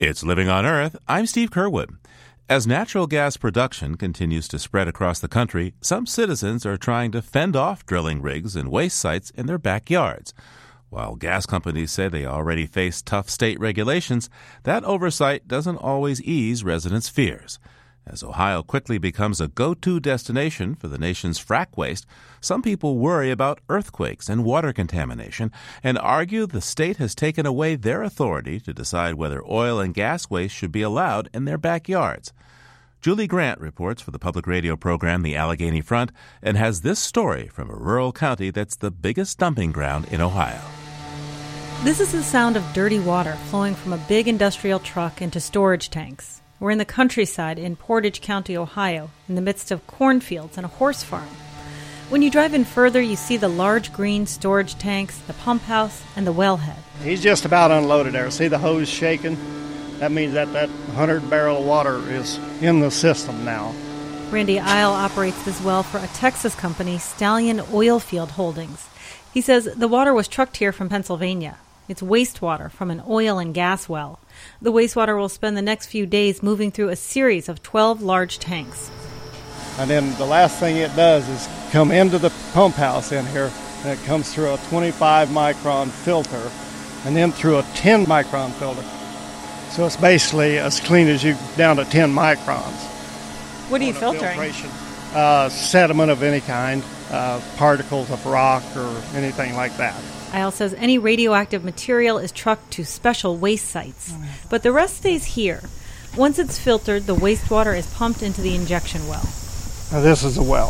It's Living on Earth. I'm Steve Curwood. As natural gas production continues to spread across the country, some citizens are trying to fend off drilling rigs and waste sites in their backyards. While gas companies say they already face tough state regulations, that oversight doesn't always ease residents' fears. As Ohio quickly becomes a go-to destination for the nation's frack waste, some people worry about earthquakes and water contamination and argue the state has taken away their authority to decide whether oil and gas waste should be allowed in their backyards. Julie Grant reports for the public radio program The Allegheny Front and has this story from a rural county that's the biggest dumping ground in Ohio. This is the sound of dirty water flowing from a big industrial truck into storage tanks. We're in the countryside in Portage County, Ohio, in the midst of cornfields and a horse farm. When you drive in further, you see the large green storage tanks, the pump house, and the wellhead. He's just about unloaded there. See the hose shaking? That means that 100-barrel of water is in the system now. Randy Isle operates this well for a Texas company, Stallion Oilfield Holdings. He says the water was trucked here from Pennsylvania. It's wastewater from an oil and gas well. The wastewater will spend the next few days moving through a series of 12 large tanks. And then the last thing it does is come into the pump house in here, and it comes through a 25-micron filter and then through a 10-micron filter. So it's basically as clean as you down to 10 microns. What are you filtering? Sediment of any kind, particles of rock or anything like that. Isle says any radioactive material is trucked to special waste sites, but the rest stays here. Once it's filtered, the wastewater is pumped into the injection well. Now this is a well.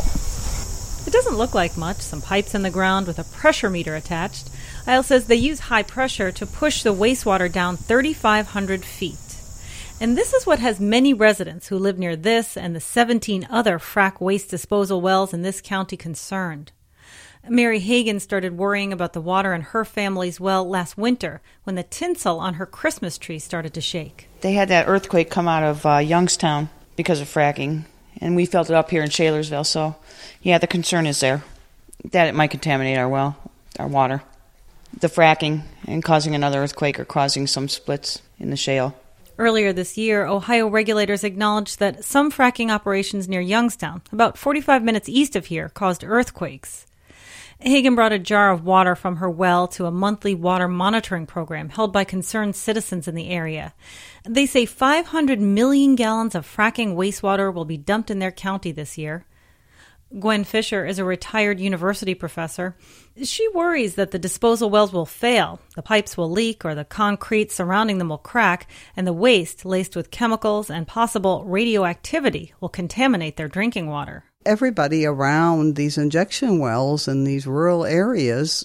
It doesn't look like much, some pipes in the ground with a pressure meter attached. Isle says they use high pressure to push the wastewater down 3,500 feet. And this is what has many residents who live near this and the 17 other frack waste disposal wells in this county concerned. Mary Hagan started worrying about the water in her family's well last winter when the tinsel on her Christmas tree started to shake. They had that earthquake come out of Youngstown because of fracking, and we felt it up here in Shalersville. So, yeah, the concern is there that it might contaminate our well, our water. The fracking and causing another earthquake or causing some splits in the shale. Earlier this year, Ohio regulators acknowledged that some fracking operations near Youngstown, about 45 minutes east of here, caused earthquakes. Hagan brought a jar of water from her well to a monthly water monitoring program held by concerned citizens in the area. They say 500 million gallons of fracking wastewater will be dumped in their county this year. Gwen Fisher is a retired university professor. She worries that the disposal wells will fail, the pipes will leak, or the concrete surrounding them will crack, and the waste, laced with chemicals and possible radioactivity, will contaminate their drinking water. Everybody around these injection wells in these rural areas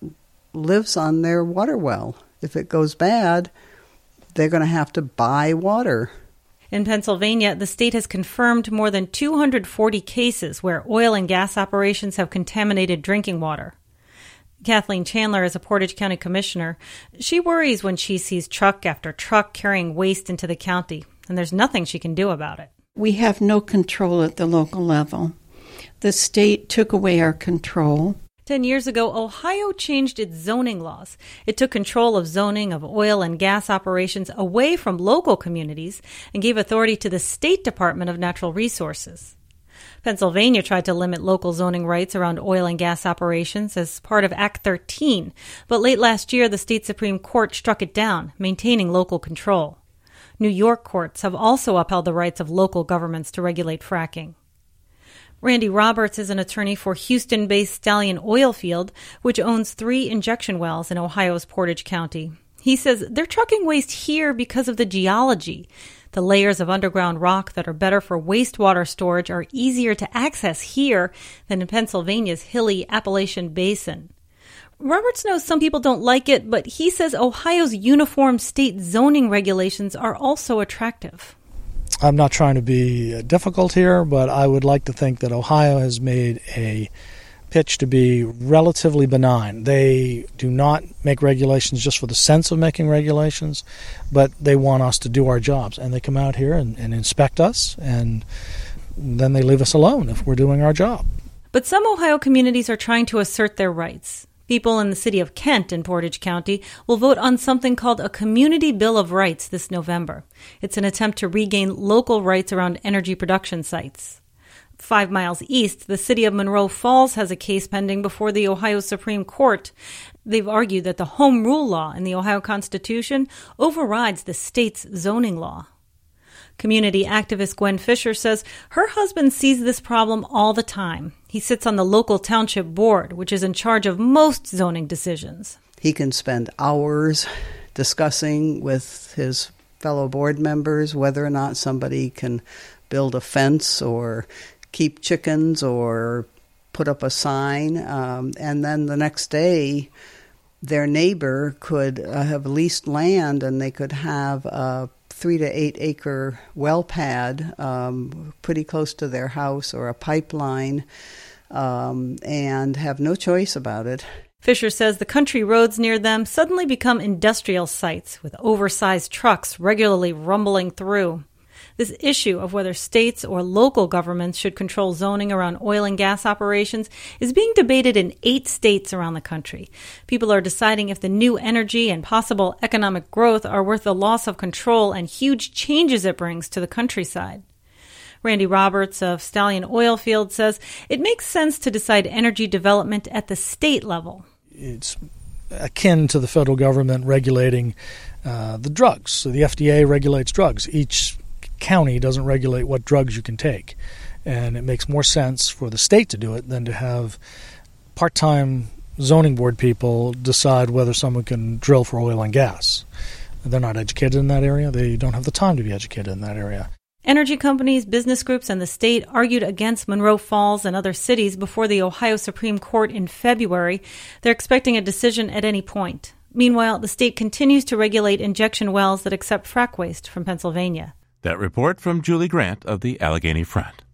lives on their water well. If it goes bad, they're going to have to buy water. In Pennsylvania, the state has confirmed more than 240 cases where oil and gas operations have contaminated drinking water. Kathleen Chandler is a Portage County commissioner. She worries when she sees truck after truck carrying waste into the county, and there's nothing she can do about it. We have no control at the local level. The state took away our control. 10 years ago, Ohio changed its zoning laws. It took control of zoning of oil and gas operations away from local communities and gave authority to the State Department of Natural Resources. Pennsylvania tried to limit local zoning rights around oil and gas operations as part of Act 13, but late last year the state Supreme Court struck it down, maintaining local control. New York courts have also upheld the rights of local governments to regulate fracking. Randy Roberts is an attorney for Houston-based Stallion Oilfield, which owns 3 injection wells in Ohio's Portage County. He says they're trucking waste here because of the geology. The layers of underground rock that are better for wastewater storage are easier to access here than in Pennsylvania's hilly Appalachian Basin. Roberts knows some people don't like it, but he says Ohio's uniform state zoning regulations are also attractive. I'm not trying to be difficult here, but I would like to think that Ohio has made a pitch to be relatively benign. They do not make regulations just for the sense of making regulations, but they want us to do our jobs. And they come out here and inspect us, and then they leave us alone if we're doing our job. But some Ohio communities are trying to assert their rights. People in the city of Kent in Portage County will vote on something called a Community Bill of Rights this November. It's an attempt to regain local rights around energy production sites. 5 miles east, the city of Monroe Falls has a case pending before the Ohio Supreme Court. They've argued that the Home Rule law in the Ohio Constitution overrides the state's zoning law. Community activist Gwen Fisher says her husband sees this problem all the time. He sits on the local township board, which is in charge of most zoning decisions. He can spend hours discussing with his fellow board members whether or not somebody can build a fence or keep chickens or put up a sign. And then the next day, their neighbor could have leased land and they could have a 3 to 8 acre well pad pretty close to their house or a pipeline and have no choice about it. Fisher says the country roads near them suddenly become industrial sites with oversized trucks regularly rumbling through. This issue of whether states or local governments should control zoning around oil and gas operations is being debated in 8 states around the country. People are deciding if the new energy and possible economic growth are worth the loss of control and huge changes it brings to the countryside. Randy Roberts of Stallion Oilfield says it makes sense to decide energy development at the state level. It's akin to the federal government regulating the drugs. So the FDA regulates drugs. Each county doesn't regulate what drugs you can take. And it makes more sense for the state to do it than to have part-time zoning board people decide whether someone can drill for oil and gas. They're not educated in that area. They don't have the time to be educated in that area. Energy companies, business groups, and the state argued against Monroe Falls and other cities before the Ohio Supreme Court in February. They're expecting a decision at any point. Meanwhile, the state continues to regulate injection wells that accept frack waste from Pennsylvania. That report from Julie Grant of the Allegheny Front.